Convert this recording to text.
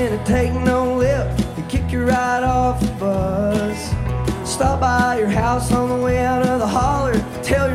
to take no lift to kick you right off the bus. Stop by your house on the way out of the holler, tell